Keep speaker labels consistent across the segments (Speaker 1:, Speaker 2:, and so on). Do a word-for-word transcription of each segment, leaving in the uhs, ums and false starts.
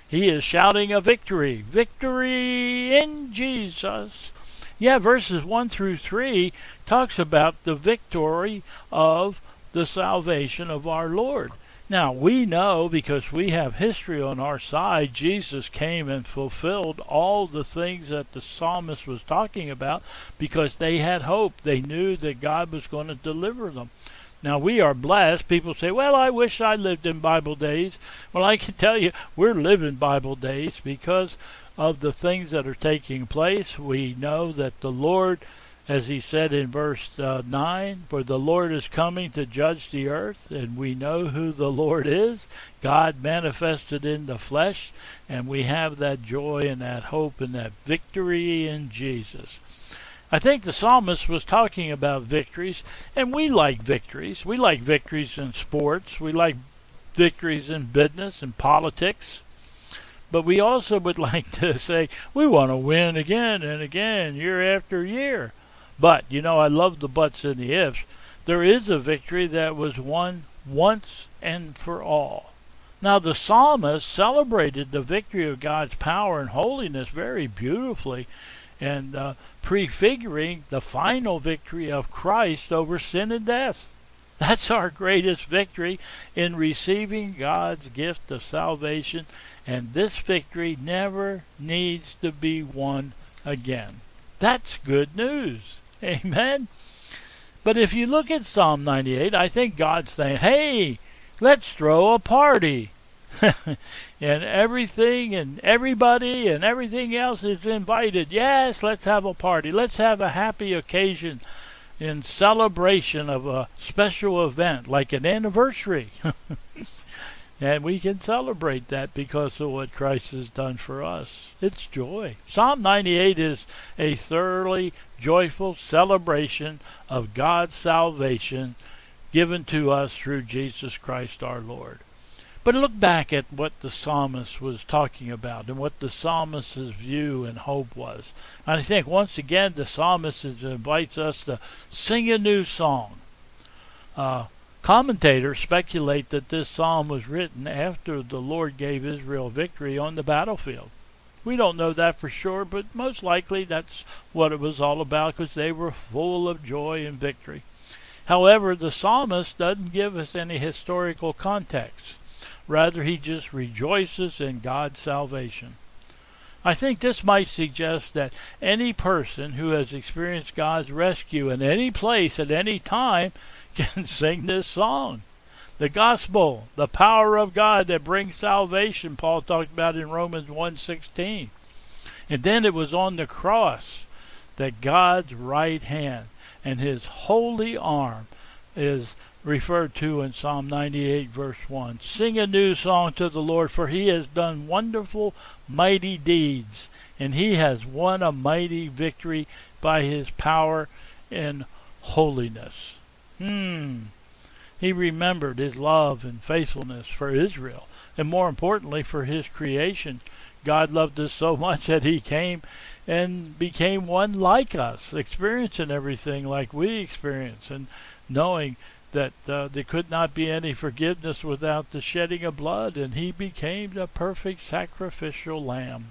Speaker 1: He is shouting a victory. Victory in Jesus. Yeah, verses one through three talks about the victory of the salvation of our Lord. Now, we know because we have history on our side, Jesus came and fulfilled all the things that the psalmist was talking about because they had hope. They knew that God was going to deliver them. Now, we are blessed. People say, well, I wish I lived in Bible days. Well, I can tell you, we're living Bible days because of the things that are taking place. We know that the Lord, as he said in verse uh, nine, for the Lord is coming to judge the earth, and we know who the Lord is, God manifested in the flesh, and we have that joy and that hope and that victory in Jesus. I think the psalmist was talking about victories, and we like victories. We like victories in sports. We like victories in business and politics. But we also would like to say we want to win again and again, year after year. But, you know, I love the buts and the ifs. There is a victory that was won once and for all. Now, the psalmist celebrated the victory of God's power and holiness very beautifully, and uh, prefiguring the final victory of Christ over sin and death. That's our greatest victory in receiving God's gift of salvation, and this victory never needs to be won again. That's good news. Amen? But if you look at Psalm ninety-eight, I think God's saying, hey, let's throw a party. And everything and everybody and everything else is invited. Yes, let's have a party. Let's have a happy occasion in celebration of a special event like an anniversary. And we can celebrate that because of what Christ has done for us. It's joy. Psalm ninety-eight is a thoroughly joyful celebration of God's salvation given to us through Jesus Christ our Lord. But look back at what the psalmist was talking about and what the psalmist's view and hope was. And I think once again the psalmist invites us to sing a new song. Uh, commentators speculate that this psalm was written after the Lord gave Israel victory on the battlefield. We don't know that for sure, but most likely that's what it was all about because they were full of joy and victory. However, the psalmist doesn't give us any historical context. Rather, he just rejoices in God's salvation. I think this might suggest that any person who has experienced God's rescue in any place at any time can sing this song. The gospel, the power of God that brings salvation, Paul talked about in Romans one sixteen. And then it was on the cross that God's right hand and his holy arm is referred to in Psalm ninety-eight verse one. Sing a new song to the Lord, for he has done wonderful, mighty deeds, and he has won a mighty victory by his power and holiness. Hmm. He remembered his love and faithfulness for Israel, and more importantly for his creation. God loved us so much that he came and became one like us, experiencing everything like we experience, and knowing that uh, there could not be any forgiveness without the shedding of blood, and he became the perfect sacrificial lamb.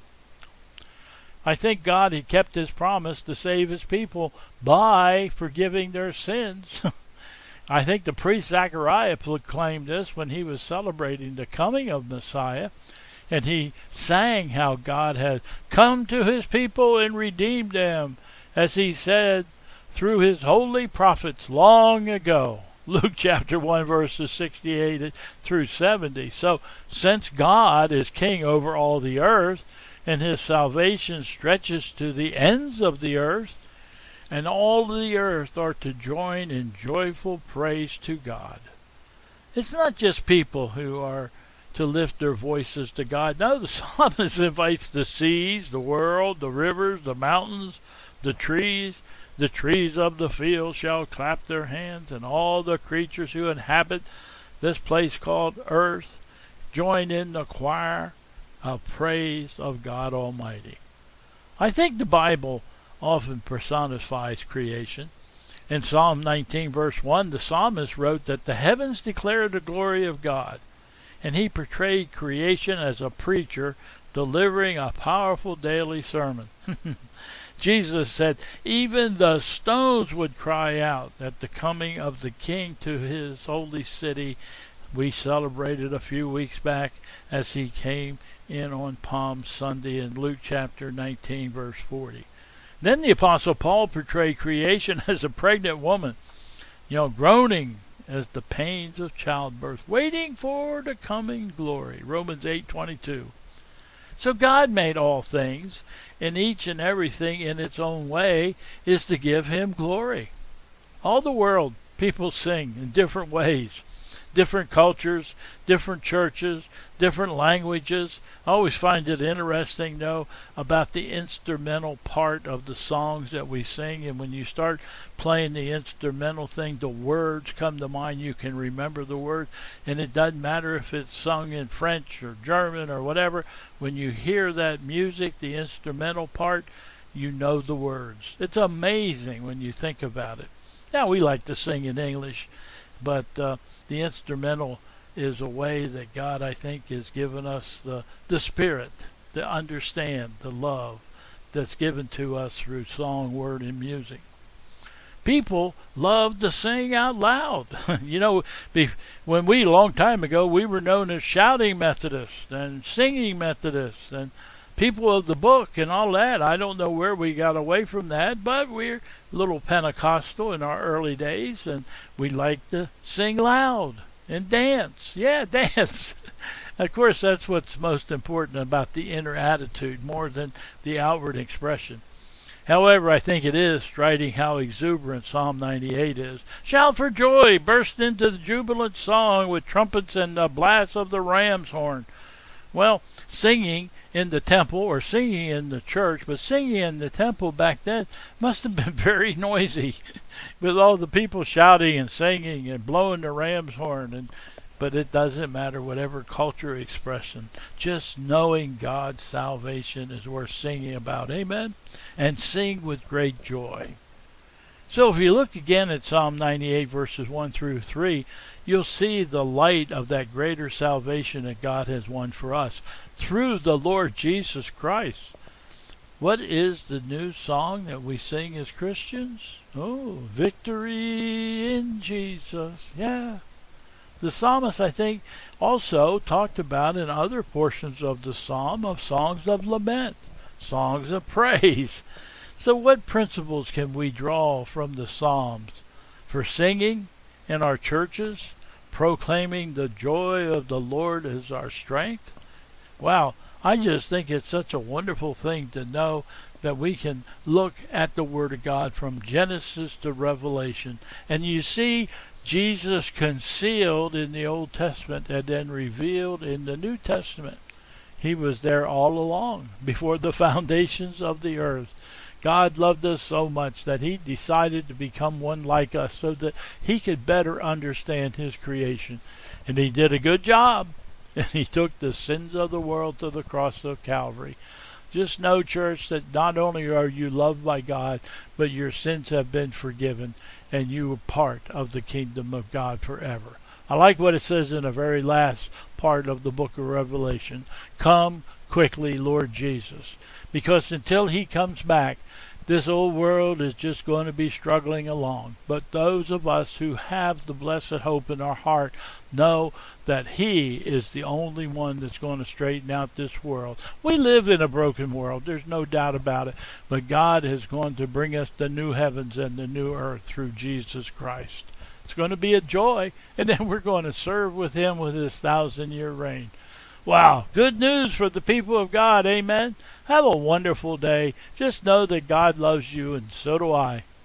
Speaker 1: I think God had kept his promise to save his people by forgiving their sins. I think the priest Zechariah proclaimed this when he was celebrating the coming of Messiah, and he sang how God had come to his people and redeemed them, as he said through his holy prophets long ago. Luke chapter one verses sixty-eight through seventy. So since God is king over all the earth, and his salvation stretches to the ends of the earth, and all the earth are to join in joyful praise to God. It's not just people who are to lift their voices to God. No, the psalmist invites the seas, the world, the rivers, the mountains, the trees. The trees of the field shall clap their hands, and all the creatures who inhabit this place called earth join in the choir of praise of God Almighty. I think the Bible often personifies creation. In Psalm nineteen verse one, the psalmist wrote that the heavens declare the glory of God, and he portrayed creation as a preacher delivering a powerful daily sermon. Jesus said even the stones would cry out at the coming of the King to his holy city. We celebrated a few weeks back as he came in on Palm Sunday in Luke chapter nineteen, verse forty. Then the Apostle Paul portrayed creation as a pregnant woman, you know, groaning as the pains of childbirth, waiting for the coming glory. Romans eight twenty-two. So God made all things, and each and everything in its own way is to give him glory. All the world, people sing in different ways. Different cultures, different churches, different languages. I always find it interesting, though, about the instrumental part of the songs that we sing. And when you start playing the instrumental thing, the words come to mind. You can remember the words. And it doesn't matter if it's sung in French or German or whatever. When you hear that music, the instrumental part, you know the words. It's amazing when you think about it. Now, we like to sing in English, but uh, the instrumental is a way that God, I think, has given us the, the spirit to understand the love that's given to us through song, word, and music. People love to sing out loud. You know, when we, a long time ago, we were known as shouting Methodists and singing Methodists and people of the book and all that. I don't know where we got away from that, but we're a little Pentecostal in our early days, and we like to sing loud and dance. Yeah, dance. Of course, that's what's most important about the inner attitude more than the outward expression. However, I think it is striking how exuberant Psalm ninety-eight is. Shout for joy, burst into the jubilant song with trumpets and the blast of the ram's horn. Well, singing in the temple or singing in the church, but singing in the temple back then must have been very noisy with all the people shouting and singing and blowing the ram's horn. And but it doesn't matter, whatever culture expression. Just knowing God's salvation is worth singing about. Amen? And sing with great joy. So if you look again at Psalm ninety-eight, verses one through three, you'll see the light of that greater salvation that God has won for us through the Lord Jesus Christ. What is the new song that we sing as Christians? Oh, victory in Jesus. Yeah. The psalmist, I think, also talked about in other portions of the psalm of songs of lament, songs of praise. So what principles can we draw from the Psalms for singing in our churches, proclaiming the joy of the Lord as our strength? Wow, I just think it's such a wonderful thing to know that we can look at the Word of God from Genesis to Revelation. And you see Jesus concealed in the Old Testament and then revealed in the New Testament. He was there all along, before the foundations of the earth. God loved us so much that he decided to become one like us so that he could better understand his creation. And he did a good job. And he took the sins of the world to the cross of Calvary. Just know, church, that not only are you loved by God, but your sins have been forgiven, and you are part of the kingdom of God forever. I like what it says in the very last part of the book of Revelation. Come quickly, Lord Jesus. Because until he comes back, this old world is just going to be struggling along. But those of us who have the blessed hope in our heart know that he is the only one that's going to straighten out this world. We live in a broken world, there's no doubt about it. But God is going to bring us the new heavens and the new earth through Jesus Christ. It's going to be a joy, and then we're going to serve with him with his thousand-year reign. Wow, good news for the people of God, amen? Have a wonderful day. Just know that God loves you, and so do I.